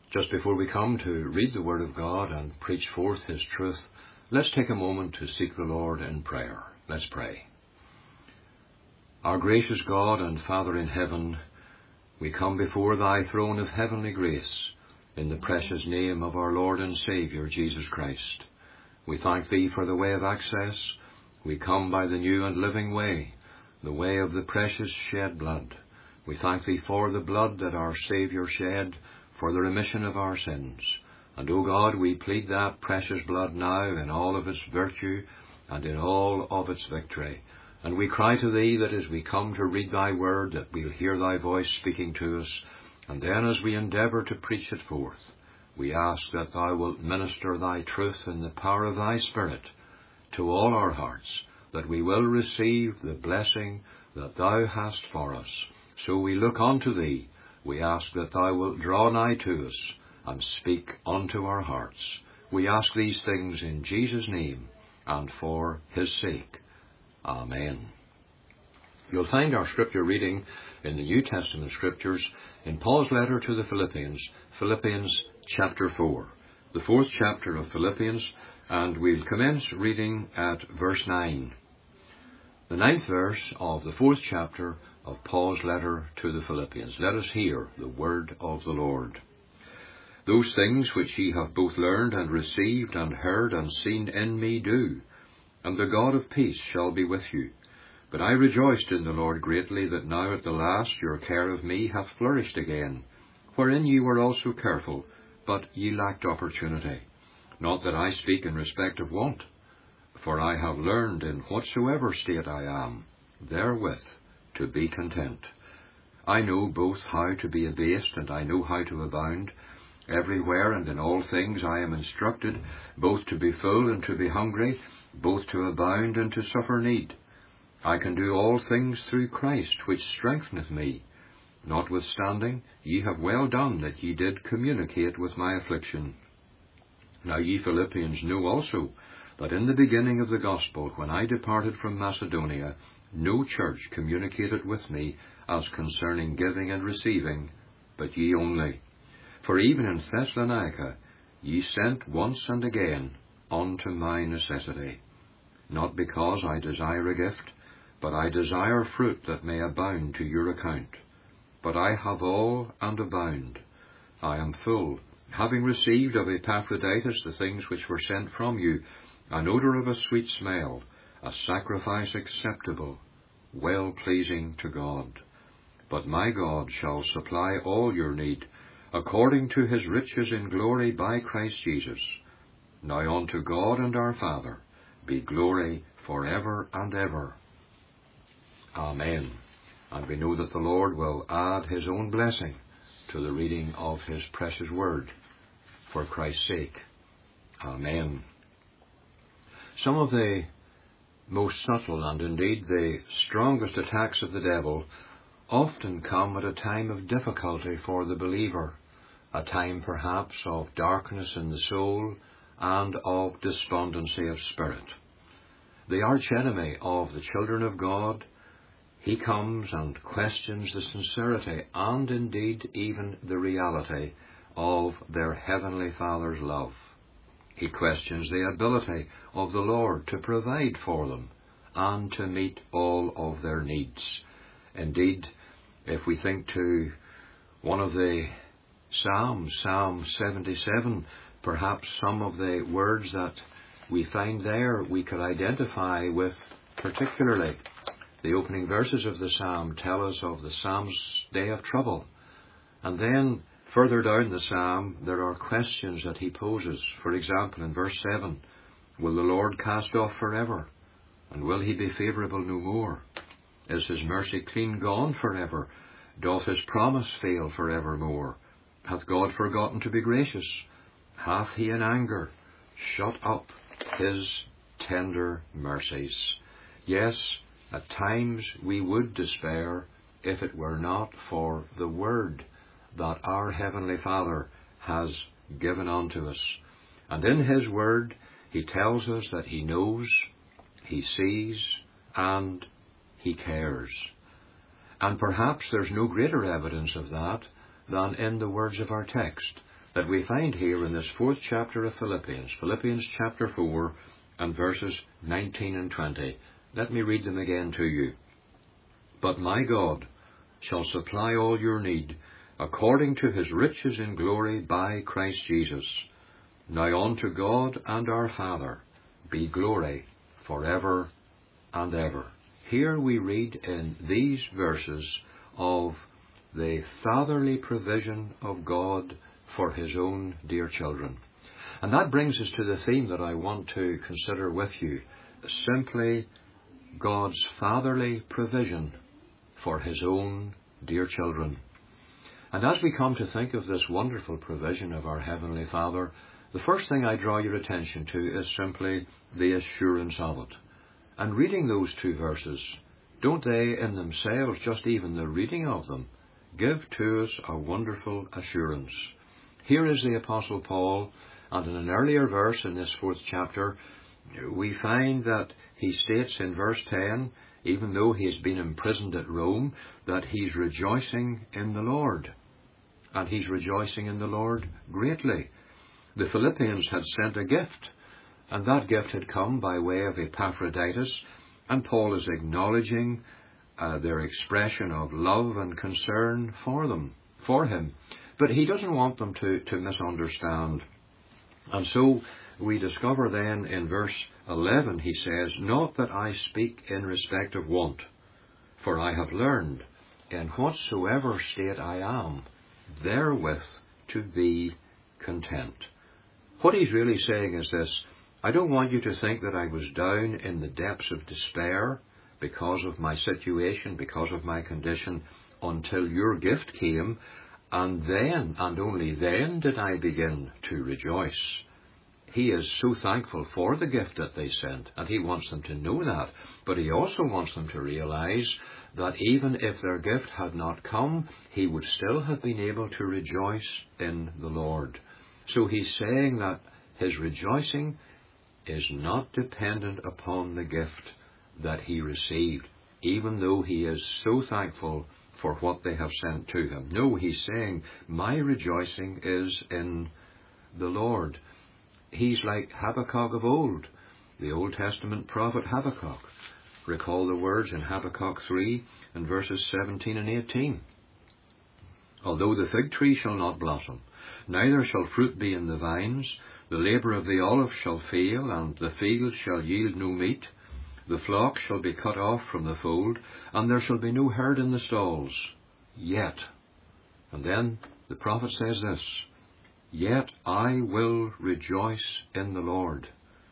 Just before we come to read the Word of God and preach forth His truth, let's take a moment to seek the Lord in prayer. Let's pray. Our gracious God and Father in heaven, we come before Thy throne of heavenly grace in the precious name of our Lord and Saviour, Jesus Christ. We thank Thee for the way of access. We come by the new and living way, the way of the precious shed blood. We thank Thee for the blood that our Saviour shed for the remission of our sins. And, O God, we plead that precious blood now in all of its virtue and in all of its victory. And we cry to Thee that as we come to read Thy word, that we'll hear Thy voice speaking to us. And then as we endeavour to preach it forth, we ask that Thou wilt minister Thy truth in the power of Thy Spirit to all our hearts, that we will receive the blessing that Thou hast for us. So we look unto Thee. We ask that Thou wilt draw nigh to us and speak unto our hearts. We ask these things in Jesus' name and for His sake. Amen. You'll find our scripture reading in the New Testament scriptures in Paul's letter to the Philippians, Philippians chapter 4, the 4th chapter of Philippians, and we'll commence reading at verse 9. The 9th verse of the 4th chapter of Paul's letter to the Philippians. Let us hear the word of the Lord. Those things which ye have both learned and received and heard and seen in me do, and the God of peace shall be with you. But I rejoiced in the Lord greatly that now at the last your care of me hath flourished again, wherein ye were also careful, but ye lacked opportunity. Not that I speak in respect of want, for I have learned in whatsoever state I am, therewith to be content. I know both how to be abased, and I know how to abound. Everywhere and in all things I am instructed, both to be full and to be hungry, both to abound and to suffer need. I can do all things through Christ, which strengtheneth me. Notwithstanding, ye have well done that ye did communicate with my affliction. Now ye Philippians know also that in the beginning of the gospel, when I departed from Macedonia, no church communicated with me as concerning giving and receiving, but ye only. For even in Thessalonica ye sent once and again unto my necessity. Not because I desire a gift, but I desire fruit that may abound to your account. But I have all and abound. I am full, having received of Epaphroditus the things which were sent from you, an odour of a sweet smell, a sacrifice acceptable, well-pleasing to God. But my God shall supply all your need, according to His riches in glory by Christ Jesus. Now unto God and our Father be glory for ever and ever. Amen. And we know that the Lord will add His own blessing to the reading of His precious word for Christ's sake. Amen. Some of the most subtle and indeed the strongest attacks of the devil often come at a time of difficulty for the believer, a time perhaps of darkness in the soul and of despondency of spirit. The archenemy of the children of God, he comes and questions the sincerity and indeed even the reality of their Heavenly Father's love. He questions the ability of the Lord to provide for them and to meet all of their needs. Indeed, if we think to one of the Psalms, Psalm 77, perhaps some of the words that we find there we could identify with particularly. The opening verses of the psalm tell us of the psalm's day of trouble. And then, further down the psalm, there are questions that he poses. For example, in verse 7, will the Lord cast off forever? And will He be favourable no more? Is His mercy clean gone forever? Doth His promise fail forevermore? Hath God forgotten to be gracious? Hath He in anger shut up His tender mercies? Yes, at times we would despair if it were not for the word that our Heavenly Father has given unto us. And in His word He tells us that He knows, He sees, and He cares. And perhaps there's no greater evidence of that than in the words of our text. that we find here in this 4th chapter of Philippians, Philippians chapter 4 and verses 19 and 20. Let me read them again to you. But my God shall supply all your need according to his riches in glory by Christ Jesus. Now unto God and our Father be glory forever and ever. Here we read in these verses of the fatherly provision of God for his own dear children. And that brings us to the theme that I want to consider with you, simply God's fatherly provision for his own dear children. And as we come to think of this wonderful provision of our Heavenly Father, the first thing I draw your attention to is simply the assurance of it. And reading those 2 verses, don't they in themselves, just even the reading of them, give to us a wonderful assurance? Here is the Apostle Paul, and in an earlier verse in this 4th chapter, we find that he states in verse 10, even though he has been imprisoned at Rome, that he's rejoicing in the Lord. And he's rejoicing in the Lord greatly. The Philippians had sent a gift, and that gift had come by way of Epaphroditus, and Paul is acknowledging their expression of love and concern for him. But he doesn't want them to misunderstand. And so we discover then in verse 11, he says, Not that I speak in respect of want, for I have learned, in whatsoever state I am, therewith to be content. What he's really saying is this: I don't want you to think that I was down in the depths of despair because of my situation, because of my condition, until your gift came, and then, and only then, did I begin to rejoice. He is so thankful for the gift that they sent, and he wants them to know that. But he also wants them to realize that even if their gift had not come, he would still have been able to rejoice in the Lord. So he's saying that his rejoicing is not dependent upon the gift that he received, even though he is so thankful for what they have sent to him. No, he's saying, my rejoicing is in the Lord. He's like Habakkuk of old, the Old Testament prophet Habakkuk. Recall the words in Habakkuk 3 and verses 17 and 18. Although the fig tree shall not blossom, neither shall fruit be in the vines, the labour of the olive shall fail, and the field shall yield no meat. The flock shall be cut off from the fold, and there shall be no herd in the stalls. Yet, and then the prophet says this, Yet I will rejoice in the Lord.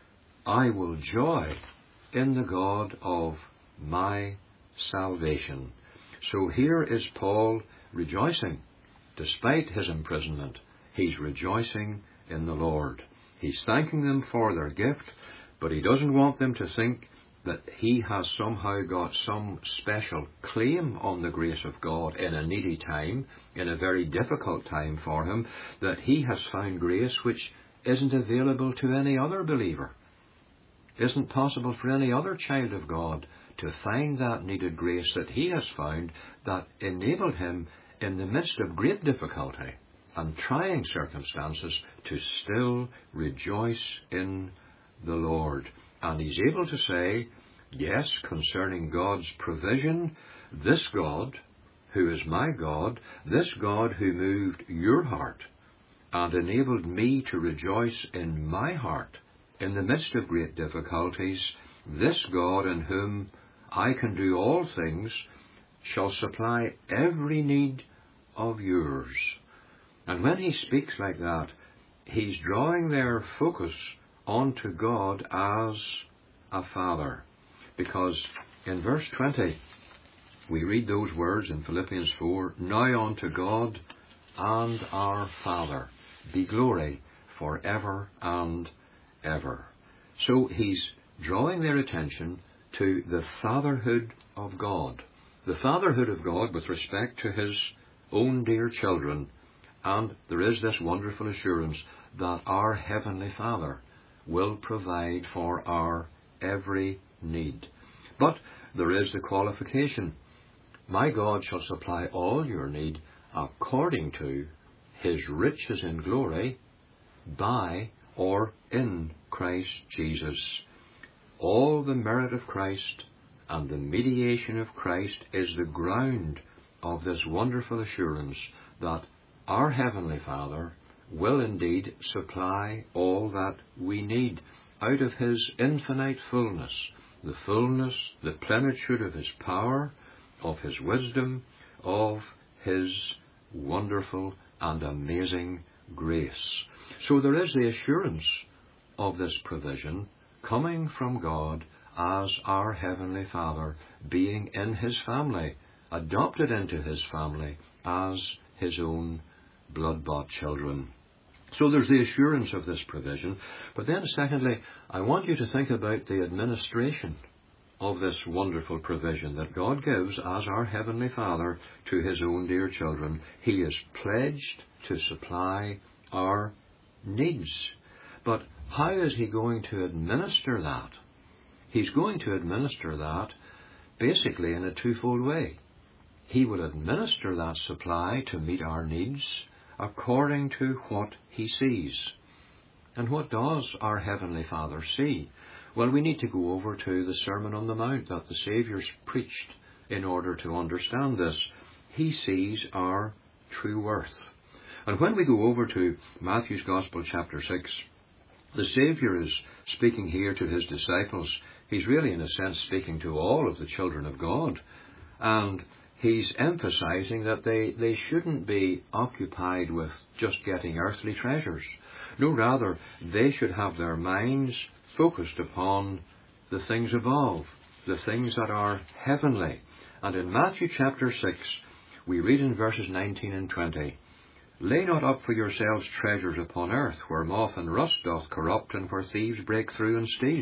I will joy in the God of my salvation. So here is Paul rejoicing. Despite his imprisonment, he's rejoicing in the Lord. He's thanking them for their gift, but he doesn't want them to think that he has somehow got some special claim on the grace of God in a needy time, in a very difficult time for him, that he has found grace which isn't available to any other believer. Isn't possible for any other child of God to find that needed grace that he has found, that enabled him in the midst of great difficulty and trying circumstances to still rejoice in the Lord. And he's able to say, yes, concerning God's provision, this God, who is my God, this God who moved your heart and enabled me to rejoice in my heart in the midst of great difficulties, this God in whom I can do all things shall supply every need of yours. And when he speaks like that, he's drawing their focus onto God as a Father. Because in verse 20, we read those words in Philippians 4, Now unto God and our Father be glory forever and ever. So he's drawing their attention to the fatherhood of God. The fatherhood of God with respect to his own dear children. And there is this wonderful assurance that our Heavenly Father will provide for our every need. But there is the qualification. My God shall supply all your need according to his riches in glory by or in Christ Jesus. All the merit of Christ and the mediation of Christ is the ground of this wonderful assurance that our Heavenly Father will indeed supply all that we need out of his infinite fullness, the plenitude of his power, of his wisdom, of his wonderful and amazing grace. So there is the assurance of this provision coming from God as our Heavenly Father, being in his family, adopted into his family as his own blood-bought children. So there's the assurance of this provision. But then secondly, I want you to think about the administration of this wonderful provision that God gives as our Heavenly Father to his own dear children. He is pledged to supply our needs. But how is he going to administer that? He's going to administer that basically in a twofold way. He will administer that supply to meet our needs according to what he sees. And what does our Heavenly Father see? Well, we need to go over to the Sermon on the Mount that the Saviour's preached in order to understand this. He sees our true worth. And when we go over to Matthew's Gospel chapter 6, the Saviour is speaking here to his disciples. He's really, in a sense, speaking to all of the children of God. And he's emphasizing that they shouldn't be occupied with just getting earthly treasures. No, rather, they should have their minds focused upon the things above, the things that are heavenly. And in Matthew chapter 6, we read in verses 19 and 20, "Lay not up for yourselves treasures upon earth, where moth and rust doth corrupt, and where thieves break through and steal.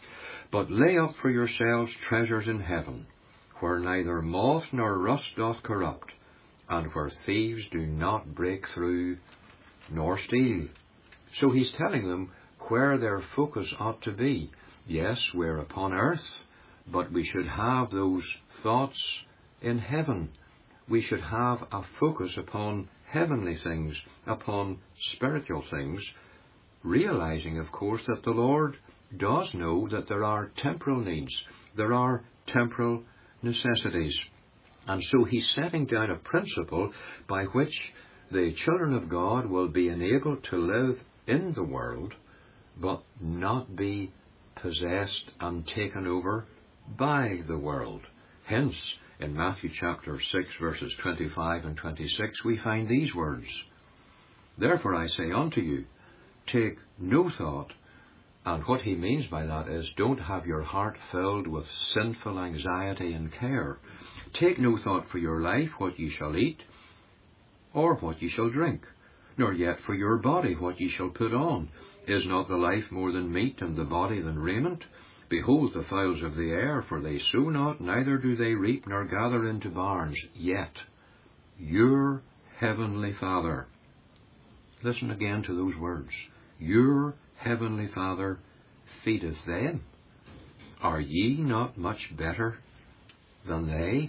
But lay up for yourselves treasures in heaven, where neither moth nor rust doth corrupt, and where thieves do not break through nor steal." So he's telling them where their focus ought to be. Yes, we're upon earth, but we should have those thoughts in heaven. We should have a focus upon heavenly things, upon spiritual things, realizing, of course, that the Lord does know that there are temporal needs, there are temporal necessities. And so he's setting down a principle by which the children of God will be enabled to live in the world, but not be possessed and taken over by the world. Hence, in Matthew chapter 6, verses 25 and 26, we find these words, "Therefore I say unto you, take no thought." And what he means by that is, don't have your heart filled with sinful anxiety and care. "Take no thought for your life, what ye shall eat, or what ye shall drink, nor yet for your body, what ye shall put on. Is not the life more than meat, and the body than raiment? Behold the fowls of the air, for they sow not, neither do they reap, nor gather into barns. Yet your heavenly Father," listen again to those words, "your heavenly Father feedeth them. Are ye not much better than they?"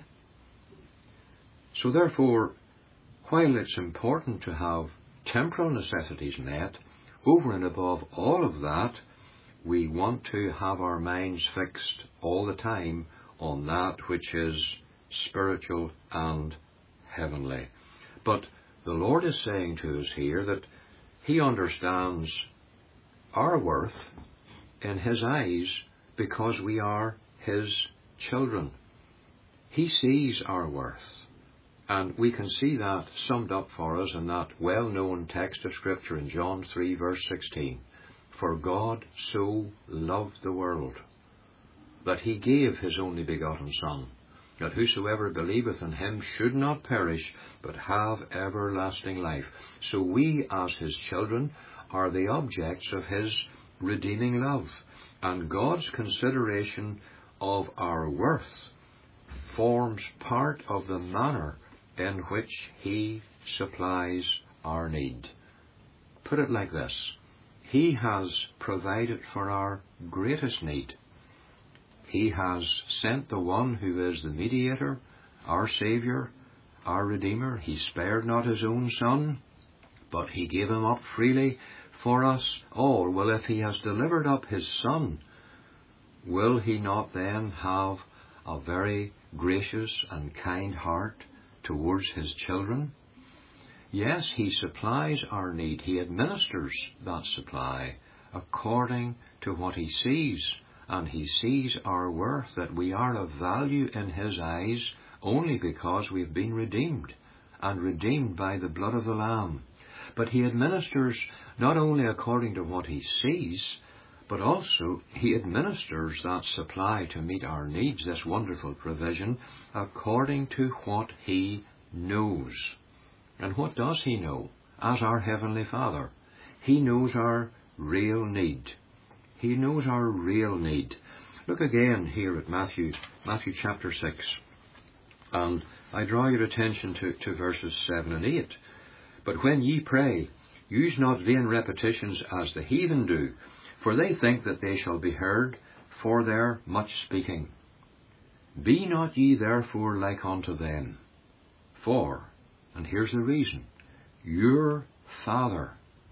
So therefore, while it's important to have temporal necessities met, over and above all of that, we want to have our minds fixed all the time on that which is spiritual and heavenly. But the Lord is saying to us here that he understands our worth in his eyes because we are his children. He sees our worth. And we can see that summed up for us in that well-known text of Scripture in John 3, verse 16. "For God so loved the world, that he gave his only begotten Son, that whosoever believeth in him should not perish, but have everlasting life." So we, as his children, are the objects of his redeeming love. And God's consideration of our worth forms part of the manner in which he supplies our need. Put it like this: he has provided for our greatest need. He has sent the one who is the mediator, our Saviour, our Redeemer. He spared not his own Son, but he gave him up freely for us all. Well, if he has delivered up his Son, will he not then have a very gracious and kind heart towards his children? Yes, he supplies our need. He administers that supply according to what he sees. And he sees our worth, that we are of value in his eyes only because we've been redeemed, and redeemed by the blood of the Lamb. But he administers not only according to what he sees, but also he administers that supply to meet our needs, this wonderful provision, according to what he knows. And what does he know? As our Heavenly Father, he knows our real need. He knows our real need. Look again here at Matthew chapter 6. And I draw your attention to verses 7 and 8. But when ye pray, use not vain repetitions as the heathen do, for they think that they shall be heard for their much speaking. Be not ye therefore like unto them. For, and here's the reason, your Father.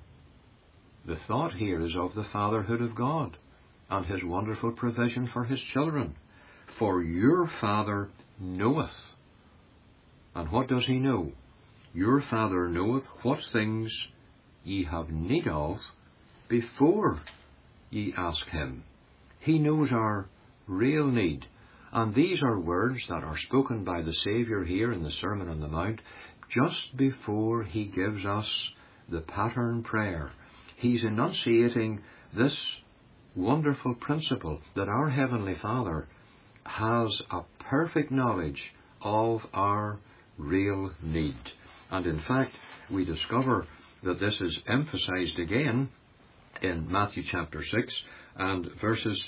The thought here is of the fatherhood of God and his wonderful provision for his children. For your Father knoweth. And what does he know? Your Father knoweth what things ye have need of before ye ask him. He knows our real need. And these are words that are spoken by the Saviour here in the Sermon on the Mount, just before he gives us the pattern prayer. He's enunciating this wonderful principle that our Heavenly Father has a perfect knowledge of our real need. And in fact, we discover that this is emphasized again in Matthew chapter 6 and verses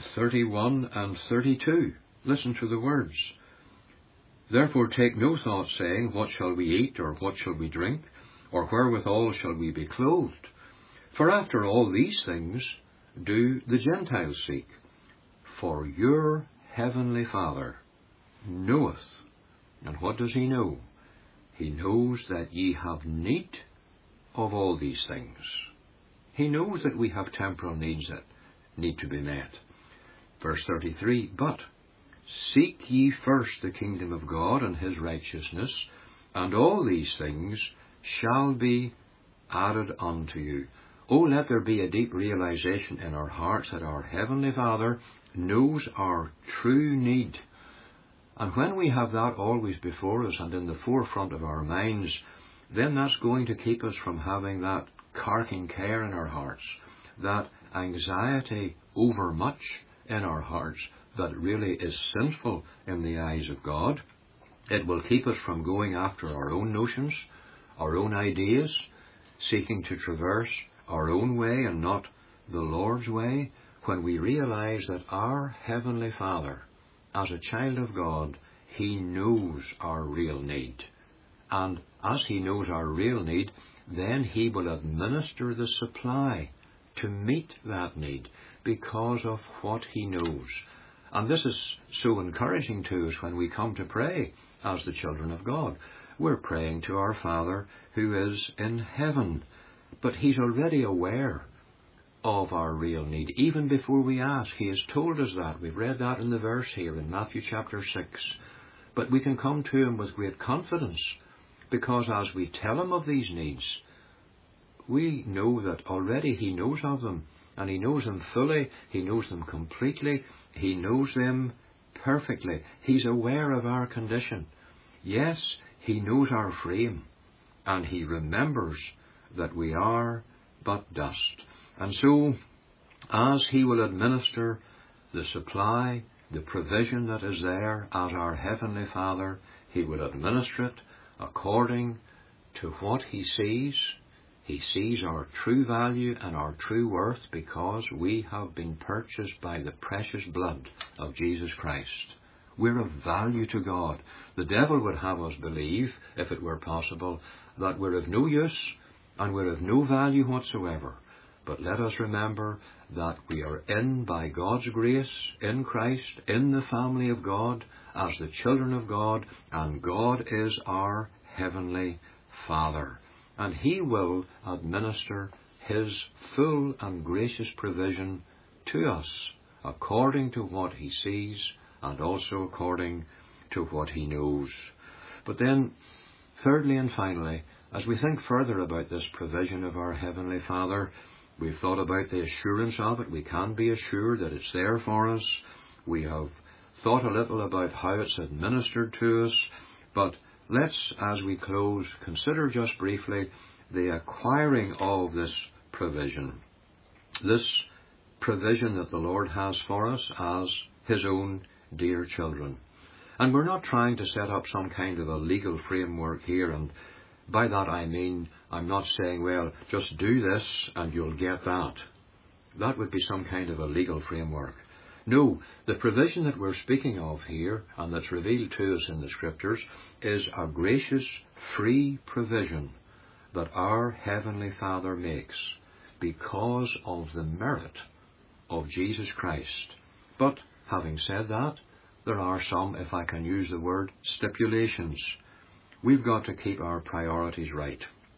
31 and 32. Listen to the words. Therefore take no thought, saying, what shall we eat, or what shall we drink, or wherewithal shall we be clothed? For after all these things do the Gentiles seek. For your Heavenly Father knoweth. And what does he know? He knows that ye have need of all these things. He knows that we have temporal needs that need to be met. Verse 33, but seek ye first the kingdom of God and his righteousness, and all these things shall be added unto you. Oh, let there be a deep realization in our hearts that our Heavenly Father knows our true need. And when we have that always before us and in the forefront of our minds, then that's going to keep us from having that carking care in our hearts, that anxiety over much in our hearts that really is sinful in the eyes of God. It will keep us from going after our own notions, our own ideas, seeking to traverse our own way and not the Lord's way, when we realize that our Heavenly Father, as a child of God, he knows our real need. And as he knows our real need, then he will administer the supply to meet that need because of what he knows. And this is so encouraging to us when we come to pray as the children of God. We're praying to our Father who is in heaven, but he's already aware of our real need. Even before we ask, he has told us that. We've read that in the verse here in Matthew chapter 6. But we can come to him with great confidence, because as we tell him of these needs, we know that already he knows of them, and he knows them fully, he knows them completely, he knows them perfectly. He's aware of our condition. Yes, he knows our frame, and he remembers that we are but dust. And so, as he will administer the supply, the provision that is there as our Heavenly Father, he will administer it according to what he sees. He sees our true value and our true worth because we have been purchased by the precious blood of Jesus Christ. We're of value to God. The devil would have us believe, if it were possible, that we're of no use and we're of no value whatsoever. But let us remember that we are in, by God's grace, in Christ, in the family of God, as the children of God, and God is our Heavenly Father. and He will administer His full and gracious provision to us according to what He sees and also according to what He knows. But then, thirdly and finally, as we think further about this provision of our Heavenly Father, we've thought about the assurance of it. We can be assured that it's there for us. We have thought a little about how it's administered to us. But let's, as we close, consider just briefly the acquiring of this provision. This provision that the Lord has for us as His own dear children. And we're not trying to set up some kind of a legal framework here, and by that I mean, I'm not saying, well, just do this and you'll get that. That would be some kind of a legal framework. No, the provision that we're speaking of here, and that's revealed to us in the Scriptures, is a gracious, free provision that our Heavenly Father makes because of the merit of Jesus Christ. But, having said that, there are some, if I can use the word, stipulations. We've got to keep our priorities right.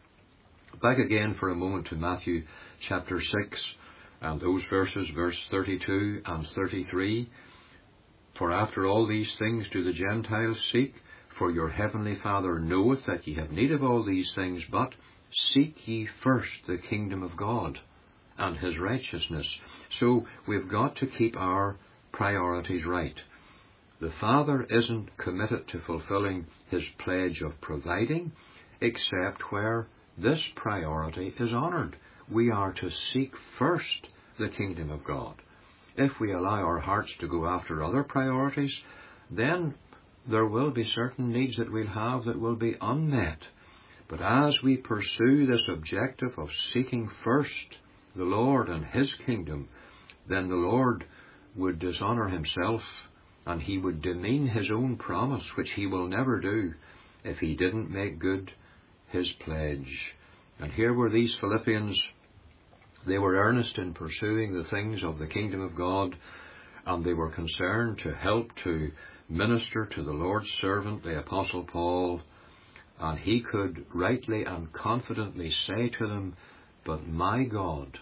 Back again for a moment to Matthew chapter 6, and those verses, verse 32 and 33. For after all these things do the Gentiles seek, for your heavenly Father knoweth that ye have need of all these things, but seek ye first the kingdom of God and His righteousness. So we've got to keep our priorities right. The Father isn't committed to fulfilling His pledge of providing, except where this priority is honoured. We are to seek first the kingdom of God. If we allow our hearts to go after other priorities, then there will be certain needs that we'll have that will be unmet. But as we pursue this objective of seeking first the Lord and His kingdom, then the Lord would dishonour Himself, and He would demean His own promise, which He will never do, if He didn't make good His pledge. And here were these Philippians. They were earnest in pursuing the things of the kingdom of God, and they were concerned to help to minister to the Lord's servant, the Apostle Paul, and he could rightly and confidently say to them, but my God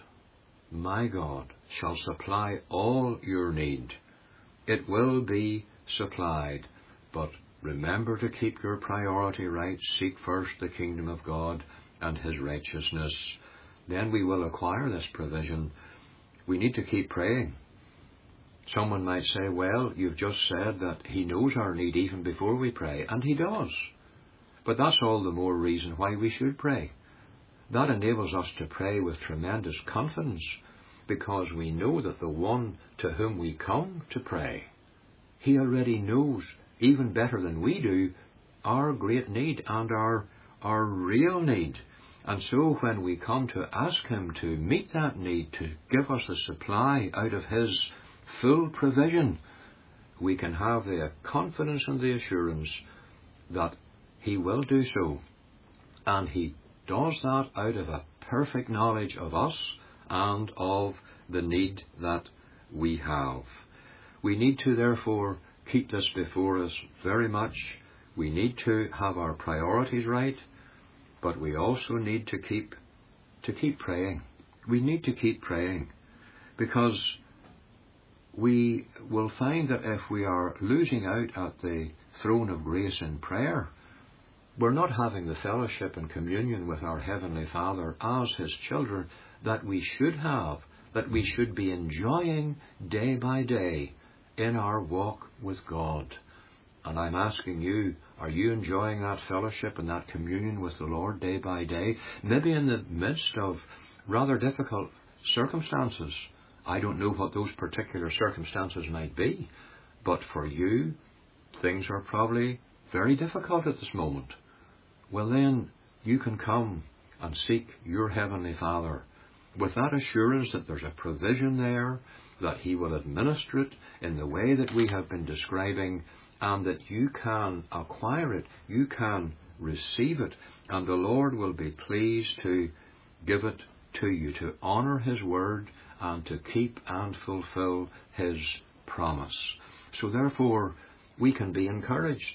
shall supply all your need. It will be supplied, but remember to keep your priority right. Seek first the kingdom of God and His righteousness. Then we will acquire this provision. We need to keep praying. Someone might say, well, you've just said that He knows our need even before we pray, and He does. But that's all the more reason why we should pray. That enables us to pray with tremendous confidence, because we know that the one to whom we come to pray, He already knows, even better than we do, our great need and our real need. And so when we come to ask Him to meet that need, to give us a supply out of His full provision, we can have the confidence and the assurance that He will do so. And He does that out of a perfect knowledge of us and of the need that we have. We need to therefore keep this before us very much. We need to have our priorities right, but we also need to keep praying. We need to keep praying, because we will find that if we are losing out at the throne of grace in prayer, we're not having the fellowship and communion with our Heavenly Father as His children that we should have, that we should be enjoying day by day in our walk with God. And I'm asking you, are you enjoying that fellowship and that communion with the Lord day by day? Maybe in the midst of rather difficult circumstances. I don't know what those particular circumstances might be, but for you, things are probably very difficult at this moment. Well then, you can come and seek your Heavenly Father with that assurance that there's a provision there, that He will administer it in the way that we have been describing, and that you can acquire it, you can receive it, and the Lord will be pleased to give it to you, to honour His word and to keep and fulfill His promise. So therefore, we can be encouraged.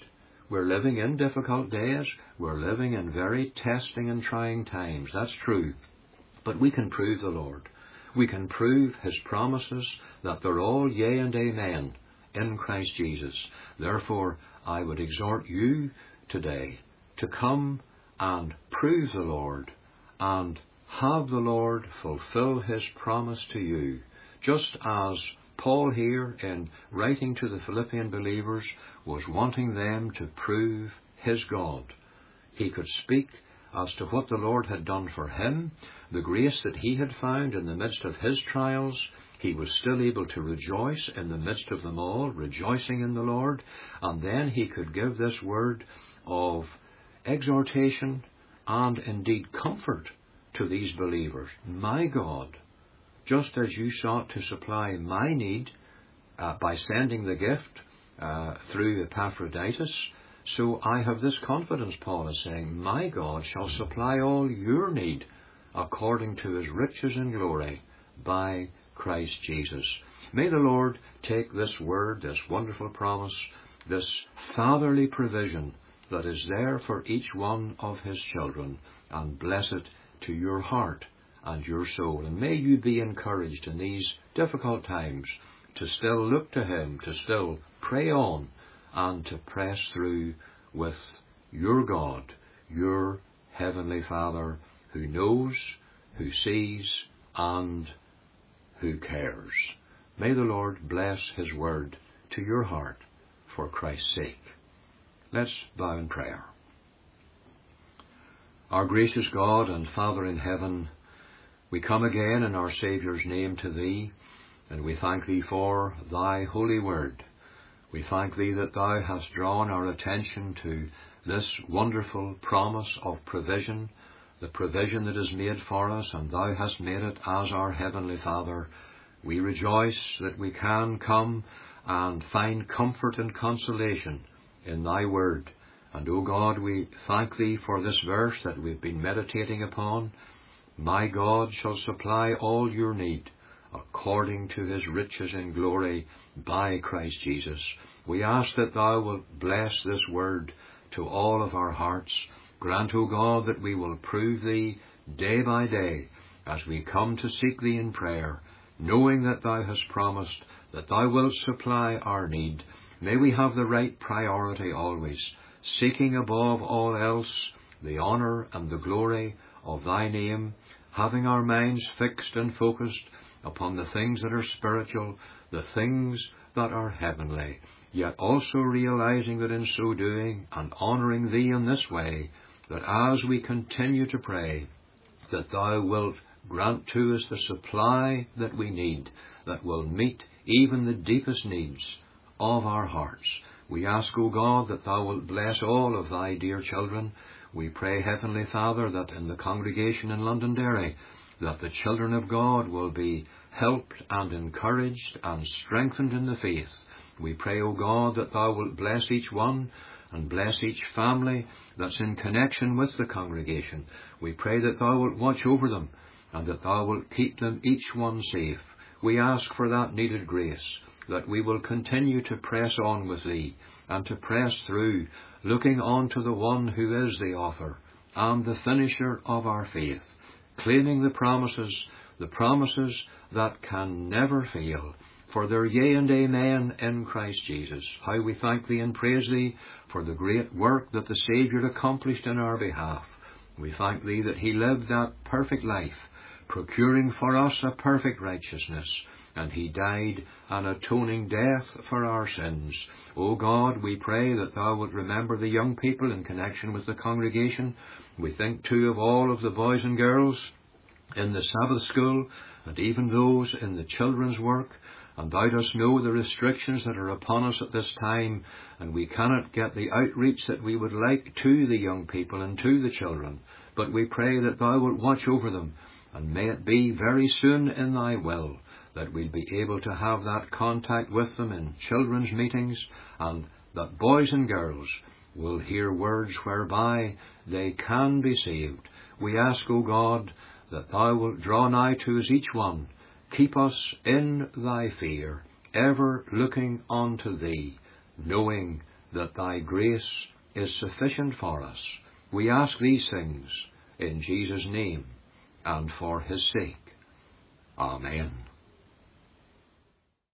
We're living in difficult days. We're living in very testing and trying times. That's true. But we can prove the Lord. We can prove His promises, that they're all yea and amen in Christ Jesus. Therefore, I would exhort you today to come and prove the Lord and have the Lord fulfill His promise to you, just as Paul here, in writing to the Philippian believers, was wanting them to prove his God. He could speak as to what the Lord had done for him, the grace that he had found in the midst of his trials. He was still able to rejoice in the midst of them all, rejoicing in the Lord, and then he could give this word of exhortation and indeed comfort to these believers. My God, just as you sought to supply my need by sending the gift through Epaphroditus, so I have this confidence, Paul is saying, my God shall supply all your need according to His riches and glory by Christ Jesus. May the Lord take this word, this wonderful promise, this fatherly provision that is there for each one of His children, and bless it to your heart and your soul. And may you be encouraged in these difficult times to still look to Him, to still pray on, and to press through with your God, your Heavenly Father, who knows, who sees, and who cares. May the Lord bless His word to your heart for Christ's sake. Let's bow in prayer. Our gracious God and Father in heaven, we come again in our Saviour's name to Thee, and we thank Thee for Thy holy word. We thank Thee that Thou hast drawn our attention to this wonderful promise of provision, the provision that is made for us, and Thou hast made it as our Heavenly Father. We rejoice that we can come and find comfort and consolation in Thy word. And, O God, we thank Thee for this verse that we've been meditating upon. My God shall supply all your need according to His riches in glory by Christ Jesus. We ask that Thou wilt bless this word to all of our hearts. Grant, O God, that we will prove Thee day by day as we come to seek Thee in prayer, knowing that Thou hast promised that Thou wilt supply our need. May we have the right priority always, seeking above all else the honour and the glory of Thy name, having our minds fixed and focused upon the things that are spiritual, the things that are heavenly, yet also realizing that in so doing and honouring Thee in this way, that as we continue to pray, that Thou wilt grant to us the supply that we need, that will meet even the deepest needs of our hearts. We ask, O God, that Thou wilt bless all of Thy dear children. We pray, Heavenly Father, that in the congregation in Londonderry, that the children of God will be helped and encouraged and strengthened in the faith. We pray, O God, that Thou wilt bless each one and bless each family that's in connection with the congregation. We pray that Thou wilt watch over them and that Thou wilt keep them each one safe. We ask for that needed grace, that we will continue to press on with Thee and to press through, looking on to the One who is the author and the finisher of our faith, claiming the promises that can never fail, for they're yea and amen in Christ Jesus. How we thank Thee and praise Thee for the great work that the Saviour accomplished in our behalf. We thank Thee that He lived that perfect life, procuring for us a perfect righteousness, and He died an atoning death for our sins. O God, we pray that Thou wilt remember the young people in connection with the congregation. We think too of all of the boys and girls in the Sabbath school, and even those in the children's work. And Thou dost know the restrictions that are upon us at this time, and we cannot get the outreach that we would like to the young people and to the children. But we pray that Thou wilt watch over them, and may it be very soon in Thy will that we'll be able to have that contact with them in children's meetings, and that boys and girls will hear words whereby they can be saved. We ask, O God, that Thou wilt draw nigh to us each one. Keep us in Thy fear, ever looking unto Thee, knowing that Thy grace is sufficient for us. We ask these things in Jesus' name and for his sake. Amen.